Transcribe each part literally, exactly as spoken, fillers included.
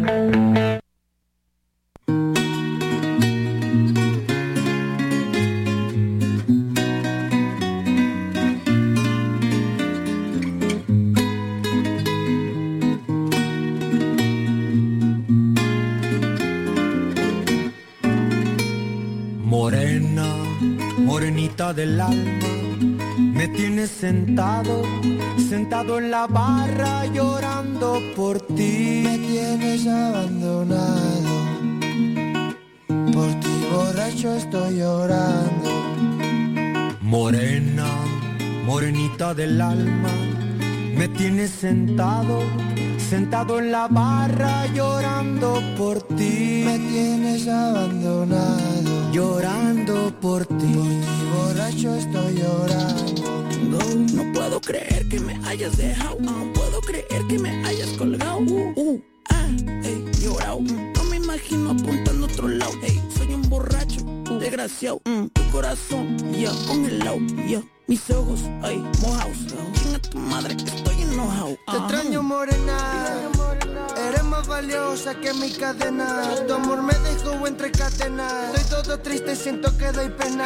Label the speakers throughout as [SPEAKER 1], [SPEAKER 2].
[SPEAKER 1] Del alma, me tienes sentado, sentado en la barra llorando por ti.
[SPEAKER 2] Me tienes abandonado, por ti borracho estoy llorando.
[SPEAKER 1] Morena, morenita del alma, me tienes sentado, sentado en la barra llorando por ti.
[SPEAKER 2] Me tienes abandonado,
[SPEAKER 1] llorando por ti.
[SPEAKER 2] Por ti borracho estoy llorando.
[SPEAKER 3] No, no puedo creer que me hayas dejado. No puedo creer que me hayas colgado. Uh, uh, ah, ey, llorado. No me imagino apuntando a otro lado. Ey, soy un borracho, uh, desgraciado. Mm, tu corazón, ya, yeah, congelado, ya. Yeah. Mis ojos, ay, mojados. Chinga tu madre, estoy enojado.
[SPEAKER 2] Te extraño, morena. Eres más valiosa que mi cadena. Tu amor me dejó entre cadenas. Estoy todo triste, siento que doy pena.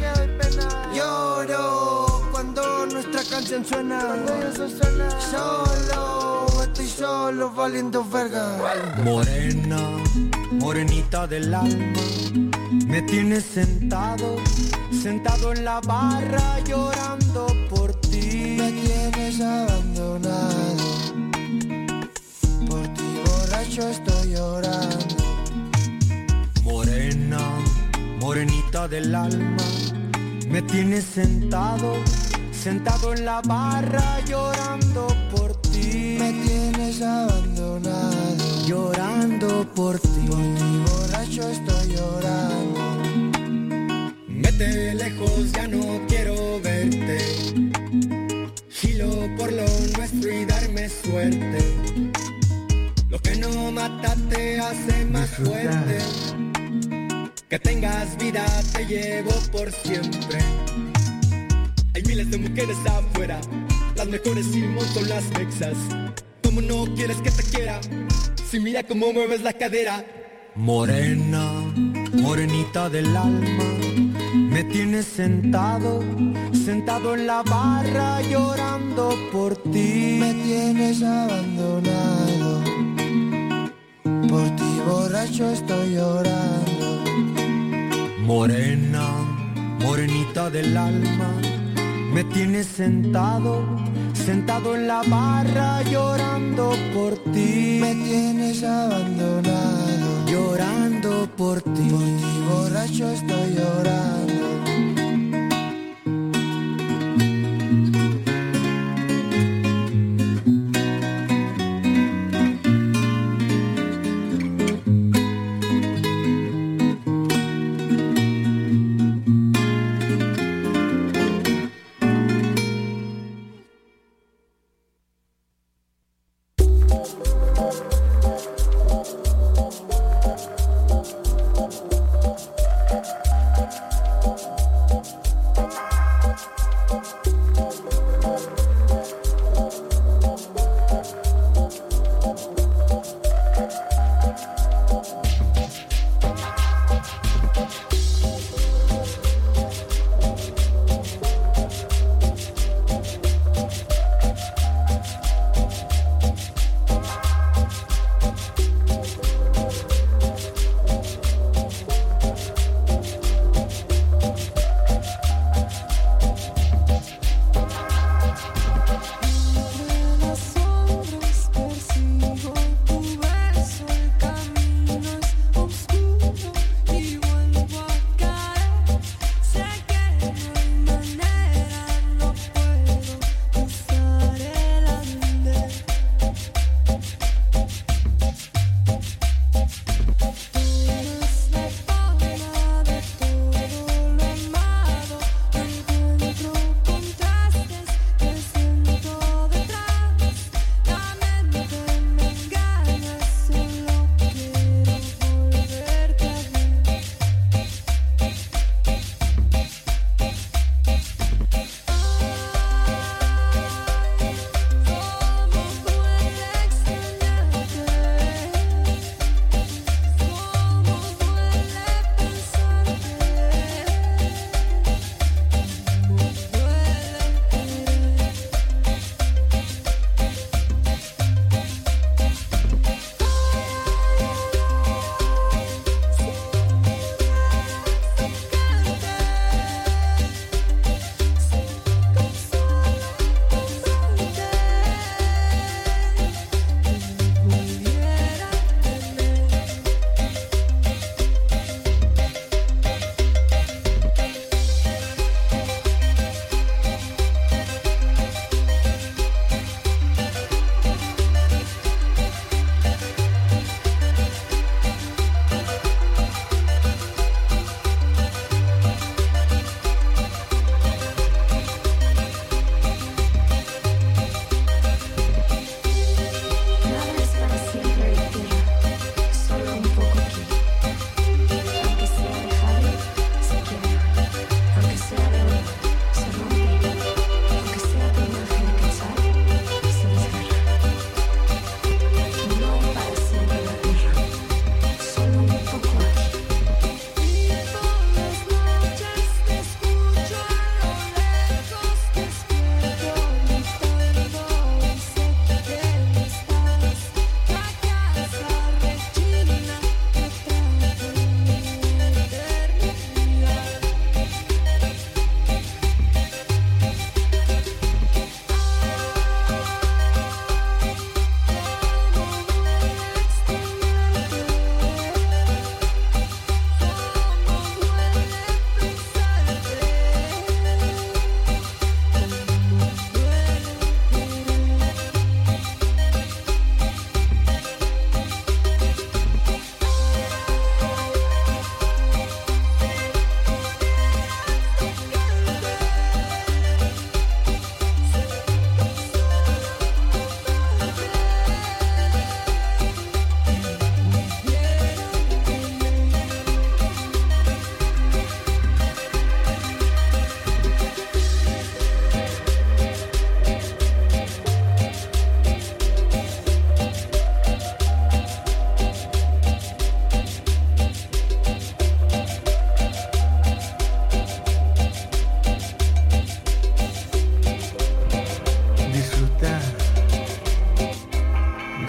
[SPEAKER 2] Lloro cuando nuestra canción suena. Solo, estoy solo valiendo verga.
[SPEAKER 1] Morena, morenita del alma, me tienes sentado, sentado en la barra llorando por ti.
[SPEAKER 2] Me tienes abandonado, por ti borracho estoy llorando.
[SPEAKER 1] Morena, morenita del alma, me tienes sentado, sentado en la barra llorando por ti.
[SPEAKER 2] Me tienes abandonado,
[SPEAKER 1] llorando por ti.
[SPEAKER 2] Por ti borracho estoy llorando.
[SPEAKER 1] Vete lejos, ya no quiero verte. Gilo por lo nuestro y darme suerte. Lo que no mata te hace más fuerte. Que tengas vida te llevo por siempre. Hay miles de mujeres afuera, las mejores Simón son las mexas. ¿Cómo no quieres que te quiera? Si mira cómo mueves la cadera. Morena, morenita del alma, me tienes sentado, sentado en la barra llorando por ti.
[SPEAKER 2] Me tienes abandonado, por ti borracho estoy llorando.
[SPEAKER 1] Morena, morenita del alma, me tienes sentado, sentado en la barra llorando por ti.
[SPEAKER 2] Me tienes abandonado,
[SPEAKER 1] llorando por ti.
[SPEAKER 2] Por ti borracho estoy llorando.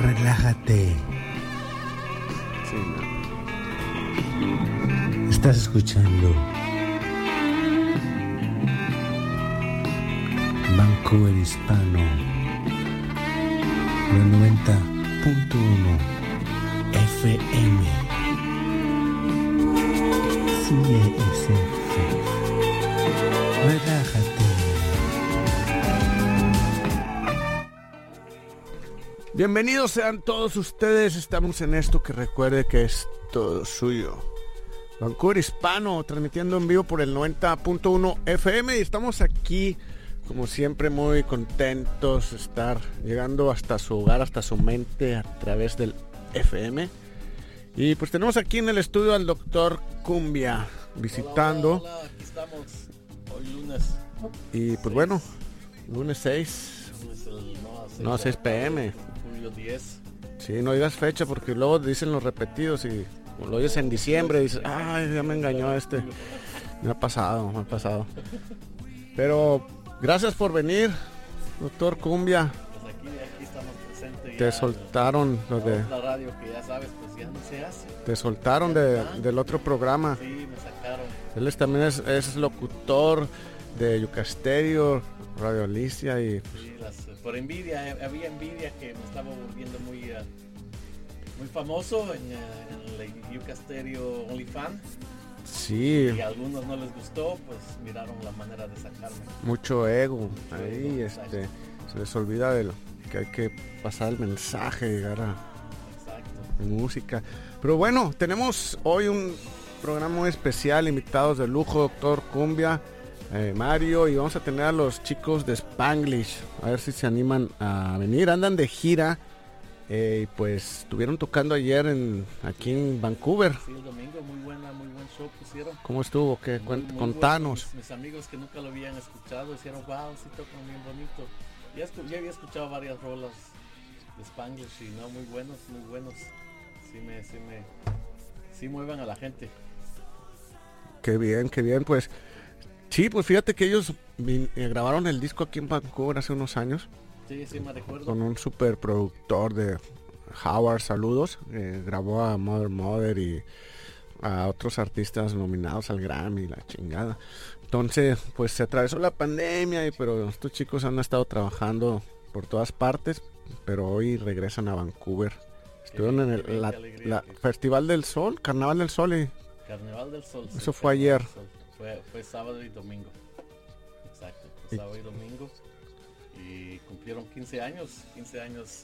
[SPEAKER 4] Relájate.
[SPEAKER 5] Sí, no.
[SPEAKER 4] Estás escuchando Vancouver Hispano, la noventa punto uno F M. C S F. Relájate.
[SPEAKER 5] Bienvenidos sean todos ustedes. Estamos en esto que recuerde que es todo suyo. Vancouver Hispano, transmitiendo en vivo por el noventa punto uno F M. Y estamos aquí, como siempre, muy contentos de estar llegando hasta su hogar, hasta su mente, a través del F M. Y pues tenemos aquí en el estudio al doctor Cumbia visitando.
[SPEAKER 6] Hola, hola, hola, aquí estamos. Hoy lunes.
[SPEAKER 5] Y pues bueno, lunes seis.
[SPEAKER 6] Lunes el, no, seis
[SPEAKER 5] No, seis p m
[SPEAKER 6] Julio diez.
[SPEAKER 5] Sí, no digas fecha porque luego dicen los repetidos y lo oyes en diciembre y dices, ay, ya me engañó este. Me ha pasado, me ha pasado. Pero gracias por venir, doctor Cumbia.
[SPEAKER 6] Pues aquí, aquí estamos presentes.
[SPEAKER 5] Te
[SPEAKER 6] ya,
[SPEAKER 5] soltaron los de,
[SPEAKER 6] la radio que ya sabes, pues ya no se hace.
[SPEAKER 5] te soltaron de, del otro programa.
[SPEAKER 6] Sí, me sacaron.
[SPEAKER 5] Él es, también es, es locutor de Yucasterio, Radio Alicia y pues,
[SPEAKER 6] Sí, las, por envidia, eh, había envidia que me estaba volviendo muy, uh, muy famoso en, uh, en el Yucasterio OnlyFans.
[SPEAKER 5] sí,
[SPEAKER 6] Y a algunos no les gustó, pues miraron la manera de sacarme.
[SPEAKER 5] mucho ego.
[SPEAKER 6] Mucho
[SPEAKER 5] Ahí
[SPEAKER 6] ego,
[SPEAKER 5] este,
[SPEAKER 6] exacto.
[SPEAKER 5] se les olvida de lo que hay que pasar el mensaje, llegar a
[SPEAKER 6] Exacto.
[SPEAKER 5] música. Pero bueno, tenemos hoy un programa muy especial, invitados de lujo, doctor Cumbia, eh, Mario, y vamos a tener a los chicos de Spanglish, a ver si se animan a venir. Andan de gira, eh, y pues estuvieron tocando ayer en aquí en Vancouver.
[SPEAKER 6] Sí, el domingo, muy buena, muy buen show pusieron.
[SPEAKER 5] ¿Cómo estuvo? ¿Qué?
[SPEAKER 6] Muy-
[SPEAKER 5] Cuen-
[SPEAKER 6] muy
[SPEAKER 5] Contanos.
[SPEAKER 6] bueno. Mis, mis amigos que nunca lo habían escuchado dijeron, wow, sí tocan bien bonito. Ya, escu- ya había escuchado varias rolas de Spanglish y no, muy buenos, muy buenos. Sí me, sí me, sí muevan a la gente.
[SPEAKER 5] Qué bien, qué bien, pues sí, pues fíjate que ellos vin- eh, grabaron el disco aquí en Vancouver hace unos años
[SPEAKER 6] Sí, sí me recuerdo.
[SPEAKER 5] con un super productor de Howard, saludos, eh, grabó a Mother Mother y a otros artistas nominados al Grammy, la chingada. Entonces, pues se atravesó la pandemia, y pero estos chicos han estado trabajando por todas partes, pero hoy regresan a Vancouver. Estuvieron en el
[SPEAKER 6] qué bien,
[SPEAKER 5] la-
[SPEAKER 6] qué alegría,
[SPEAKER 5] la
[SPEAKER 6] qué-
[SPEAKER 5] Festival del Sol, Carnaval del Sol, y
[SPEAKER 6] Carnaval del Sol. sí,
[SPEAKER 5] Eso fue
[SPEAKER 6] Carnaval
[SPEAKER 5] ayer.
[SPEAKER 6] del Sol. Fue, fue sábado y domingo. Exacto, fue
[SPEAKER 5] Y-
[SPEAKER 6] sábado y domingo. Y cumplieron quince años, quince años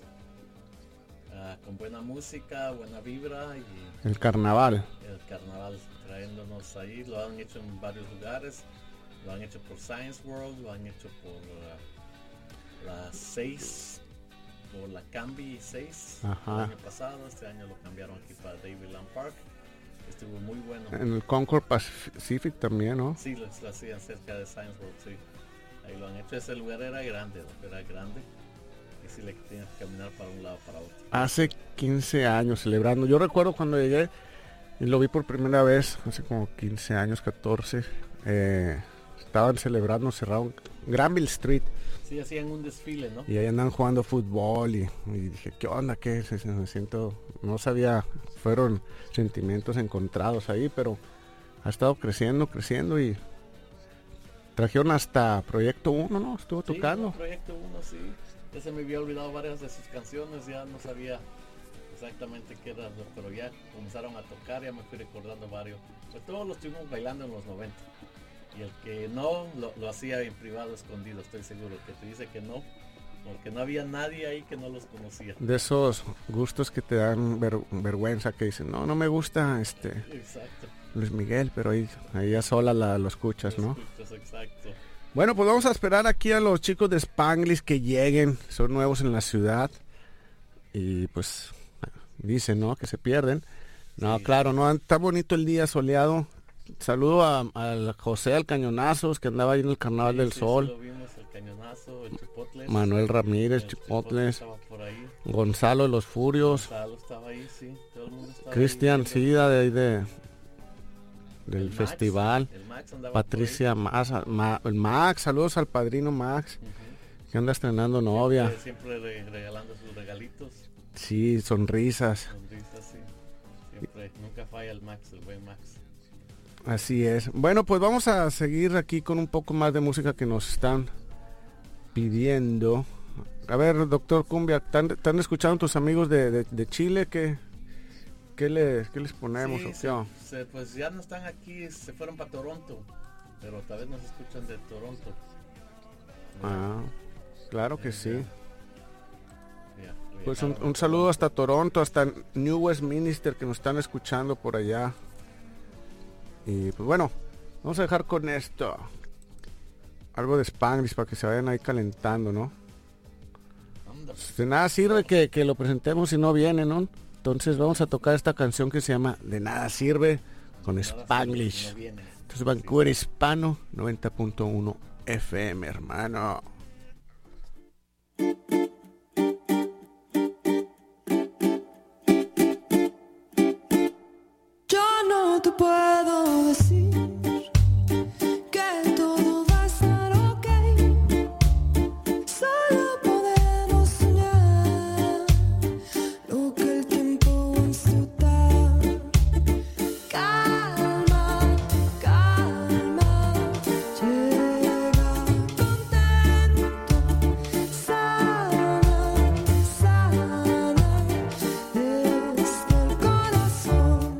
[SPEAKER 6] ah, con buena música, buena vibra y
[SPEAKER 5] el Carnaval.
[SPEAKER 6] el carnaval trayéndonos ahí. Lo han hecho en varios lugares. Lo han hecho por Science World, lo han hecho por uh, la seis, por la Cambi seis
[SPEAKER 5] Ajá.
[SPEAKER 6] el año pasado. Este año lo cambiaron aquí para Davyland Park. Estuvo muy bueno.
[SPEAKER 5] En el Concord Pacific también, ¿no?
[SPEAKER 6] Sí, lo, lo hacían cerca de Science World, sí. Ahí lo han hecho. Ese lugar era grande, ¿no? Era grande. Y sí le tienes que caminar para un lado para otro.
[SPEAKER 5] Hace quince años celebrando. Yo recuerdo cuando llegué y lo vi por primera vez, hace como quince años, catorce. Eh, estaban celebrando, cerraron Granville Street
[SPEAKER 6] Sí, hacían un desfile, ¿no?
[SPEAKER 5] y ahí andan jugando fútbol y, y dije, ¿qué onda? ¿Qué es? Me siento, no sabía, fueron sentimientos encontrados ahí, pero ha estado creciendo, creciendo y trajeron hasta Proyecto uno, ¿no? Estuvo
[SPEAKER 6] Sí,
[SPEAKER 5] tocando.
[SPEAKER 6] no, Proyecto uno, sí. Ya se me había olvidado varias de sus canciones, ya no sabía exactamente qué era, pero ya comenzaron a tocar, ya me fui recordando varios. Pues todos los estuvimos bailando en los noventa. Y el que no, lo, lo hacía en privado, escondido, estoy seguro. El que te dice que no, porque no había nadie ahí que no los conocía.
[SPEAKER 5] De esos gustos que te dan ver- vergüenza, que dicen, no, no me gusta este
[SPEAKER 6] Exacto.
[SPEAKER 5] Luis Miguel, pero ahí, ahí a sola la, lo escuchas, ¿no?
[SPEAKER 6] Escuchas, exacto.
[SPEAKER 5] Bueno, pues vamos a esperar aquí a los chicos de Spanglish que lleguen, son nuevos en la ciudad y pues dicen, ¿no? Que se pierden. No,
[SPEAKER 6] Sí.
[SPEAKER 5] claro, no, está bonito el día soleado. Saludo a, a José al Cañonazos que andaba ahí en el Carnaval
[SPEAKER 6] Sí,
[SPEAKER 5] del
[SPEAKER 6] sí,
[SPEAKER 5] Sol.
[SPEAKER 6] sí, lo vimos, el Cañonazo, el Chipotles.
[SPEAKER 5] Manuel Ramírez,
[SPEAKER 6] el
[SPEAKER 5] Chipotles,
[SPEAKER 6] estaba por ahí.
[SPEAKER 5] Gonzalo de los Furios,
[SPEAKER 6] Gonzalo estaba ahí, sí. Todo el mundo estaba
[SPEAKER 5] Cristian
[SPEAKER 6] ahí.
[SPEAKER 5] Sida de ahí de del
[SPEAKER 6] El Max,
[SPEAKER 5] festival,
[SPEAKER 6] el Max andaba
[SPEAKER 5] Patricia Max, Ma- el Max, saludos al padrino Max,
[SPEAKER 6] por ahí.
[SPEAKER 5] que anda estrenando novia.
[SPEAKER 6] Siempre, siempre regalando sus regalitos.
[SPEAKER 5] Sí, sonrisas.
[SPEAKER 6] Sonrisas, sí. Siempre, nunca falla el Max, el buen Max.
[SPEAKER 5] Así es. Bueno, pues vamos a seguir aquí con un poco más de música que nos están pidiendo. A ver, doctor Cumbia, ¿están, están escuchando tus amigos de, de, de Chile? ¿Qué, qué, les, qué les ponemos?
[SPEAKER 6] Sí,
[SPEAKER 5] ¿o
[SPEAKER 6] se,
[SPEAKER 5] qué?
[SPEAKER 6] se, pues ya no están aquí, se fueron para Toronto, pero tal vez nos escuchan de Toronto.
[SPEAKER 5] Ah, claro que
[SPEAKER 6] eh,
[SPEAKER 5] sí.
[SPEAKER 6] Ya, ya,
[SPEAKER 5] Pues un, un saludo hasta Toronto, hasta New Westminster, que nos están escuchando por allá. Y pues bueno, vamos a dejar con esto. Algo de Spanglish para que se vayan ahí calentando, ¿no? De nada sirve que, que lo presentemos si no viene, ¿no? Entonces vamos a tocar esta canción que se llama De nada sirve con Spanglish. Entonces Vancouver Hispano noventa punto uno F M, hermano.
[SPEAKER 7] Yo no te puedo decir que todo va a estar ok. Solo podemos soñar lo que el tiempo wants to dar. Calma, calma, llega contento, sana, sana, desde el corazón.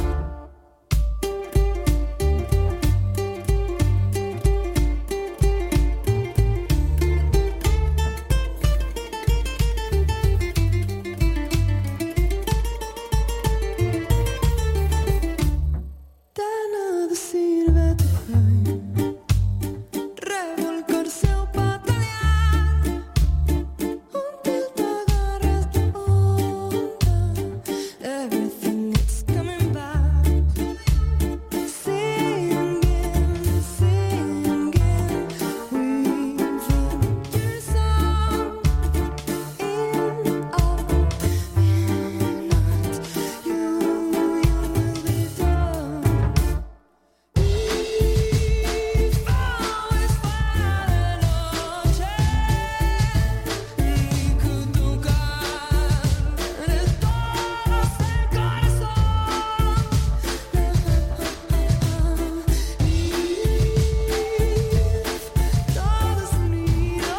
[SPEAKER 7] De nada sirve try, revolcarse o patalear, until te agarres de onda. Everything is coming back. Singing, singing, weaving your song in our midnight. You, you will be done. If always fuera de noche, y could tocar el tonos del corazón. If todos unidos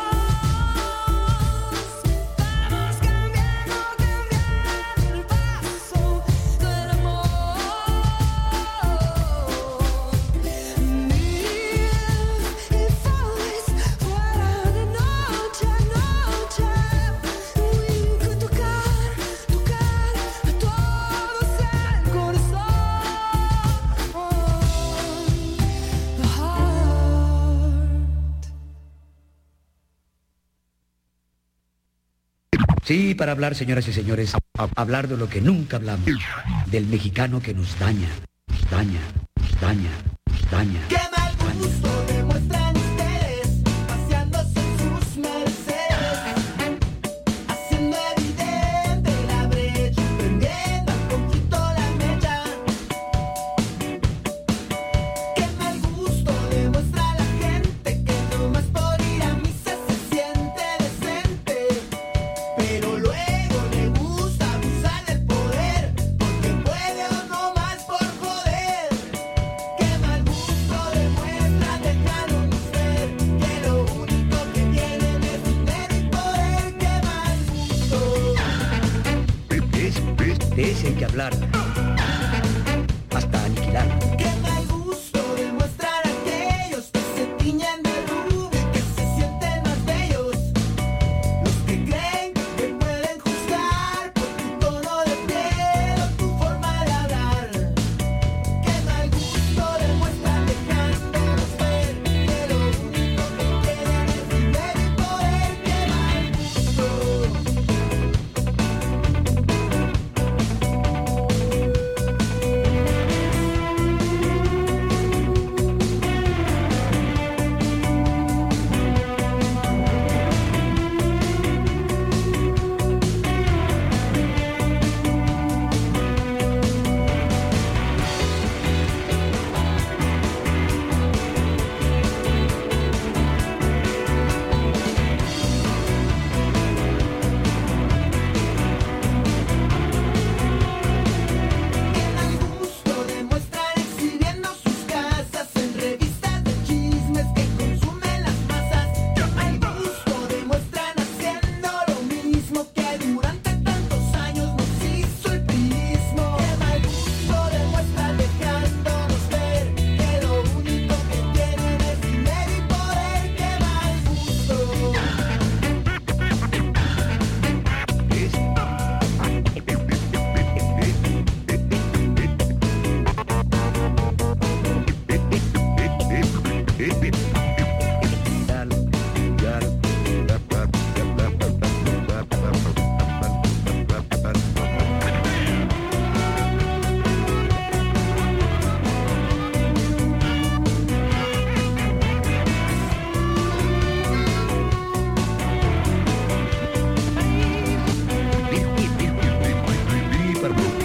[SPEAKER 7] vamos cambiando, cambiando el paso del amor. If always fuera de noche, noche, we could tocar, tocar a todos el corazón, the heart.
[SPEAKER 8] Sí, para hablar, señoras y señores, a- hablar de lo que nunca hablamos, del mexicano que nos daña, nos daña, nos daña, nos daña.
[SPEAKER 2] Qué mal gusto demuestran ustedes, paseándose en sus Mercedes, haciendo evidente la brecha, prendiendo un poquito la mecha. Qué mal gusto demuestra la gente que nomás por ir a misa se siente decente, pero luego le gusta abusar del poder, porque puede o no más por joder. Qué mal gusto demuestra, dejaron ver que lo único que tienen es dinero y poder. Qué mal gusto.
[SPEAKER 8] De ese, de ese hay que hablar, hasta aniquilar.
[SPEAKER 2] Qué mal gusto demuestran aquellos que se tiñen de rubio y que se sienten más bellos, los que creen que pueden juzgar por tu tono de piel o tu forma de hablar. Qué mal gusto demuestran dejándonos ver que lo único que quieren es dinero y poder. Qué mal gusto.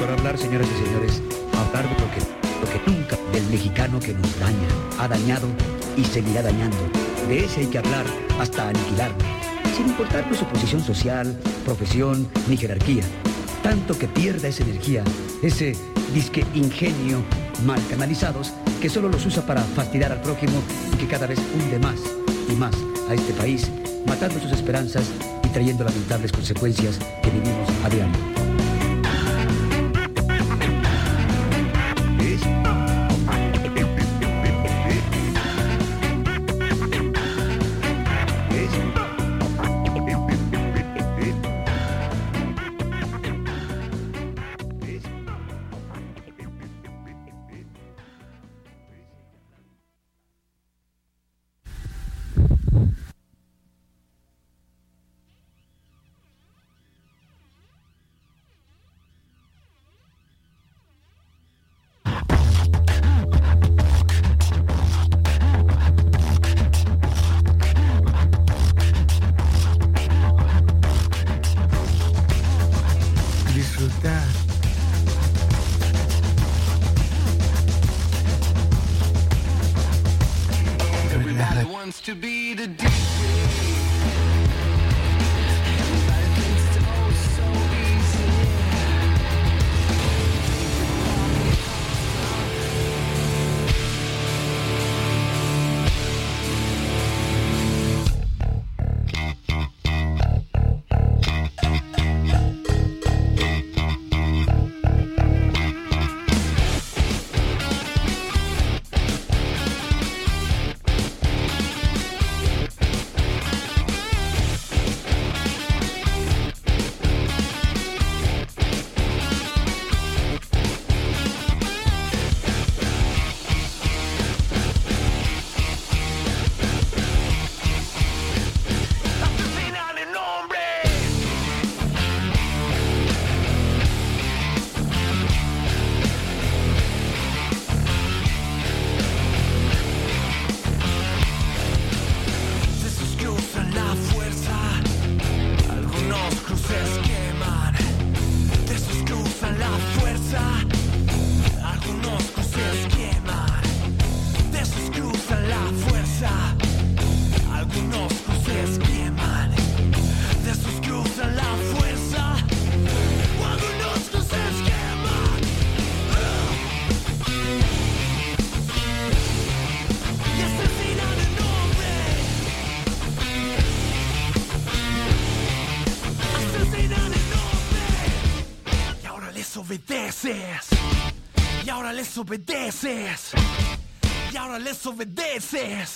[SPEAKER 8] para hablar, señoras y señores, hablar de lo que, lo que nunca, del mexicano que nos daña, ha dañado y seguirá dañando. De ese hay que hablar hasta aniquilarlo, sin importar su posición social, profesión ni jerarquía. Tanto que pierda esa energía, ese disque ingenio mal canalizados que solo los usa para fastidiar al prójimo y que cada vez hunde más y más a este país, matando sus esperanzas y trayendo lamentables consecuencias que vivimos a diario.
[SPEAKER 9] To be the D y ahora les obedeces, y ahora les obedeces,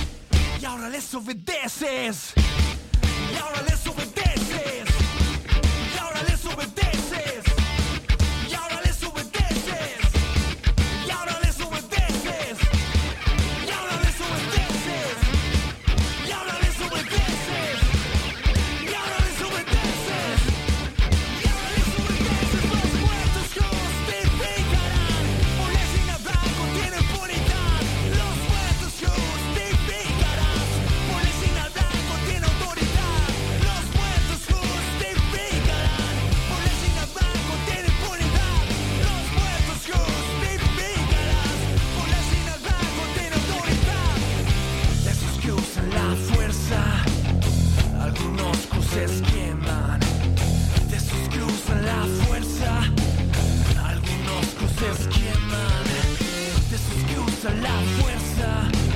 [SPEAKER 9] y ahora les obedeces, y ahora les obedeces, y ahora les obedeces, y ahora les obedeces, y ahora les obedeces, y ahora les obedeces, y ahora les obedeces, y ahora les obedeces, y ahora les obedeces. Los muertos justificarán, por la China blanco tiene impunidad. Los muertos justificarán, por la China blanco tiene autoridad. Los muertos justificarán, por la China blanco tiene impunidad. Los muertos justificarán, por la China blanco tiene autoridad. De esos que usan la fuerza, algunos cruces queman. De esos que usan la fuerza, algunos cruces queman. De esos que usan la fuerza,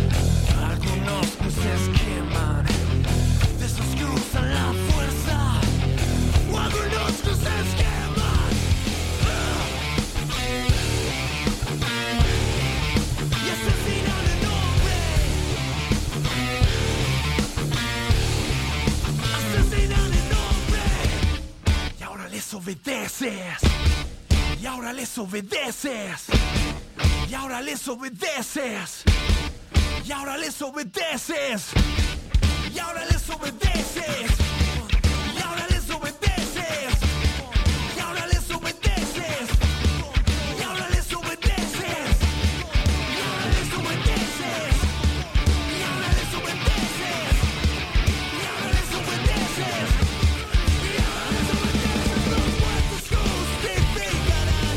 [SPEAKER 9] algunos cruces queman. De esos que usan la fuerza, o algunos cruces queman. Y asesinan el hombre. Asesinan el hombre. Y ahora les obedeces. Y ahora les obedeces. Y ahora les obedeces. Y ahora les obedeces. Y ahora les obedeces. Y ahora les obedeces. Y ahora les obedeces. Y ahora les obedeces. Y ahora les obedeces. Y ahora les obedeces. Y ahora les obedeces. Y ahora les obedeces. Los muertos justificarán.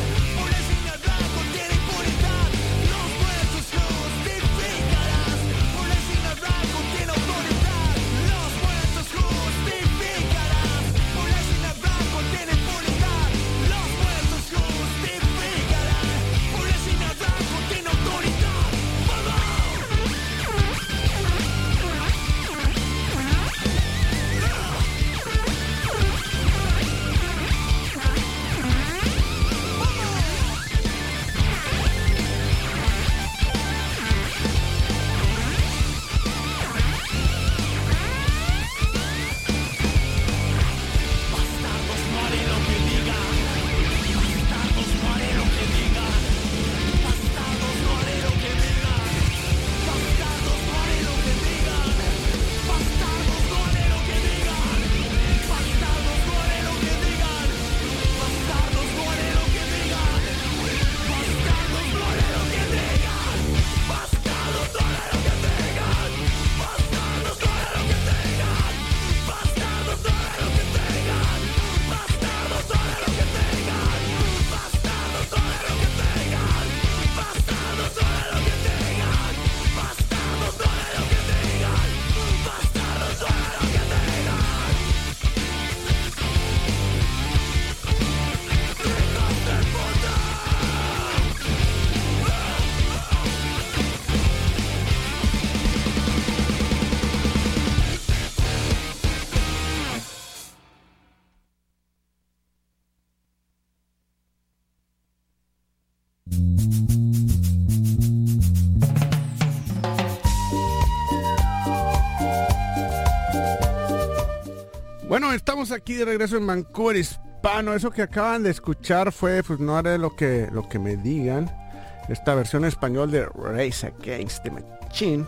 [SPEAKER 5] Bueno, estamos aquí de regreso en Vancouver Hispano. Eso que acaban de escuchar fue, pues no haré lo que, lo que me digan. Esta versión en español de Rage Against the Machine.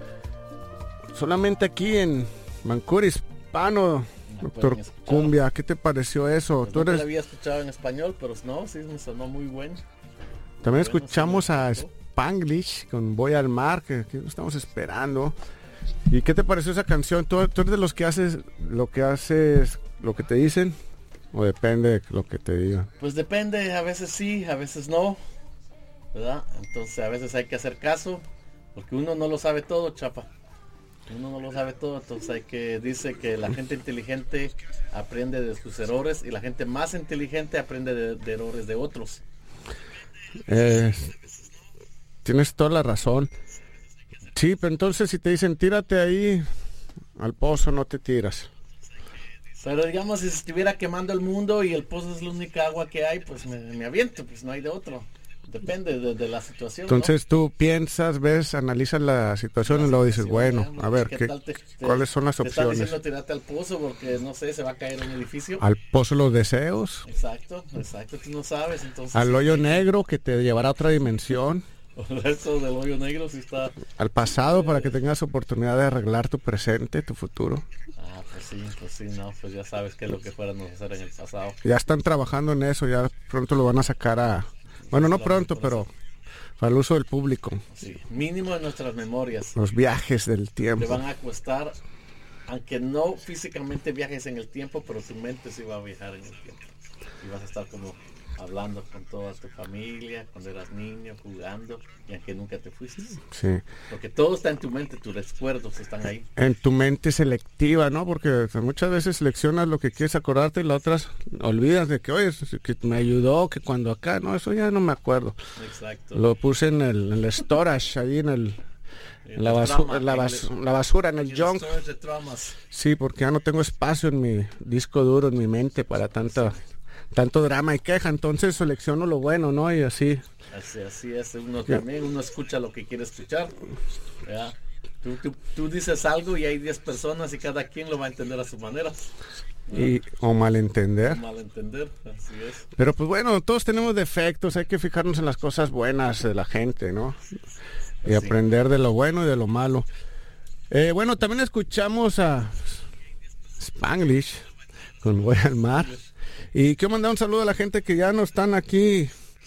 [SPEAKER 5] Solamente aquí en Vancouver Hispano,
[SPEAKER 6] Me
[SPEAKER 5] doctor
[SPEAKER 6] pueden escuchar.
[SPEAKER 5] Cumbia. ¿Qué te pareció eso?
[SPEAKER 6] Pues
[SPEAKER 5] Tú
[SPEAKER 6] nunca
[SPEAKER 5] eres...
[SPEAKER 6] la había escuchado en español, pero no, sí me sonó muy bueno.
[SPEAKER 5] También
[SPEAKER 6] Bueno,
[SPEAKER 5] escuchamos
[SPEAKER 6] sí me
[SPEAKER 5] a
[SPEAKER 6] gustó.
[SPEAKER 5] Spanglish con Voy al Mar, que, que estamos esperando. ¿Y qué te pareció esa canción? ¿Tú, tú eres de los que haces lo que haces, lo que te dicen? ¿O depende de lo que te digan?
[SPEAKER 6] Pues depende, a veces sí, a veces no, ¿verdad? Entonces a veces hay que hacer caso, porque uno no lo sabe todo, chapa. Uno no lo sabe todo, entonces hay que, dice que la gente inteligente aprende de sus errores y la gente más inteligente aprende de, de errores de otros.
[SPEAKER 5] Eh, tienes toda la razón. Sí, pero entonces si te dicen tírate ahí al pozo, no te tiras.
[SPEAKER 6] Pero digamos, si se estuviera quemando el mundo y el pozo es la única agua que hay, pues me, me aviento, pues no hay de otro. Depende de, de la situación, ¿no?
[SPEAKER 5] Entonces tú piensas, ves, analizas la situación
[SPEAKER 6] La
[SPEAKER 5] y luego dices,
[SPEAKER 6] situación,
[SPEAKER 5] bueno,
[SPEAKER 6] digamos,
[SPEAKER 5] a ver,
[SPEAKER 6] ¿qué
[SPEAKER 5] ¿qué,
[SPEAKER 6] tal te- te-
[SPEAKER 5] ¿cuáles son las
[SPEAKER 6] te están
[SPEAKER 5] opciones?
[SPEAKER 6] diciendo tirarte al pozo porque, no sé, se va a caer un edificio.
[SPEAKER 5] Al pozo los deseos,
[SPEAKER 6] Exacto, exacto, tú no sabes, entonces...
[SPEAKER 5] al hoyo negro que te llevará a otra dimensión,
[SPEAKER 6] Eso del hoyo negro sí está...
[SPEAKER 5] al pasado para que tengas oportunidad de arreglar tu presente, tu futuro.
[SPEAKER 6] Ah, pues sí, pues sí, no, pues ya sabes qué es lo que fuéramos a hacer en el pasado.
[SPEAKER 5] Ya están trabajando en eso, ya pronto lo van a sacar a... Bueno, no pronto, pero para el uso del público.
[SPEAKER 6] Sí, mínimo en nuestras memorias.
[SPEAKER 5] Los viajes del
[SPEAKER 6] Te
[SPEAKER 5] tiempo.
[SPEAKER 6] van a costar, aunque no físicamente viajes en el tiempo, pero tu mente sí va a viajar en el tiempo. Y vas a estar como hablando con toda tu familia, cuando eras niño, jugando, y aunque nunca te fuiste.
[SPEAKER 5] Sí.
[SPEAKER 6] Porque todo está en tu mente, tus recuerdos están ahí.
[SPEAKER 5] En tu mente selectiva, ¿no? Porque muchas veces seleccionas lo que quieres acordarte y las otras olvidas de que, oye, que me ayudó, que cuando acá, no, eso ya no me acuerdo.
[SPEAKER 6] Exacto.
[SPEAKER 5] Lo puse en el, en el storage, ahí en el... En la, basu-
[SPEAKER 6] Trama,
[SPEAKER 5] en la,
[SPEAKER 6] en
[SPEAKER 5] bas-
[SPEAKER 6] el-
[SPEAKER 5] la basura, en el
[SPEAKER 6] en
[SPEAKER 5] junk.
[SPEAKER 6] storage de traumas.
[SPEAKER 5] Sí, porque ya no tengo espacio en mi disco duro, en mi mente para tanta, tanto drama y queja. Entonces selecciono lo bueno, ¿no? Y así.
[SPEAKER 6] Así, así es, uno también, uno escucha lo que quiere escuchar. ¿Verdad? Tú, tú, tú dices algo y hay diez personas y cada quien lo va a entender a su manera.
[SPEAKER 5] Y, o malentender.
[SPEAKER 6] Malentender, así es.
[SPEAKER 5] Pero pues bueno, todos tenemos defectos, hay que fijarnos en las cosas buenas de la gente, ¿no? Y
[SPEAKER 6] Sí.
[SPEAKER 5] aprender de lo bueno y de lo malo. Eh, bueno, también escuchamos a Spanglish con Voy al Mar. Y quiero mandar un saludo a la gente que ya no están aquí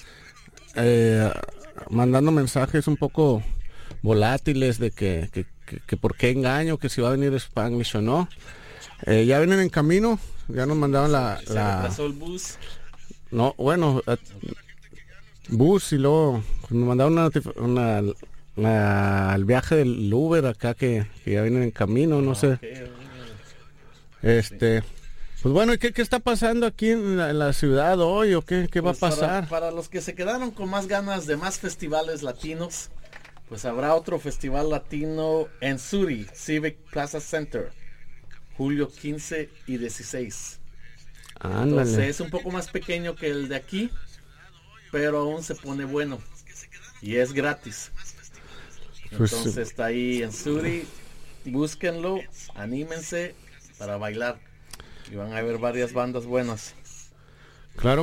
[SPEAKER 5] eh, mandando mensajes un poco volátiles de que, que, que, que por qué engaño, que si va a venir Spanglish o no. Eh, ya vienen en camino, ya nos mandaron la...
[SPEAKER 6] Se
[SPEAKER 5] la
[SPEAKER 6] retrasó el bus.
[SPEAKER 5] no, bueno, eh, bus y luego nos mandaron una, notif- una, una- el viaje del Uber acá que, que ya vienen en camino, no sé.
[SPEAKER 6] Ok,
[SPEAKER 5] Este, pues bueno, ¿y qué, qué está pasando aquí en la, en la ciudad hoy o qué, qué va a
[SPEAKER 6] pues
[SPEAKER 5] pasar?
[SPEAKER 6] Para, para los que se quedaron con más ganas de más festivales latinos, pues habrá otro festival latino en Suri, Civic Plaza Center, julio quince y dieciséis. Entonces
[SPEAKER 5] Ándale.
[SPEAKER 6] es un poco más pequeño que el de aquí, pero aún se pone bueno y es gratis.
[SPEAKER 5] Pues,
[SPEAKER 6] Entonces está ahí en Suri, búsquenlo, anímense para bailar y van a ver varias bandas buenas.
[SPEAKER 5] Claro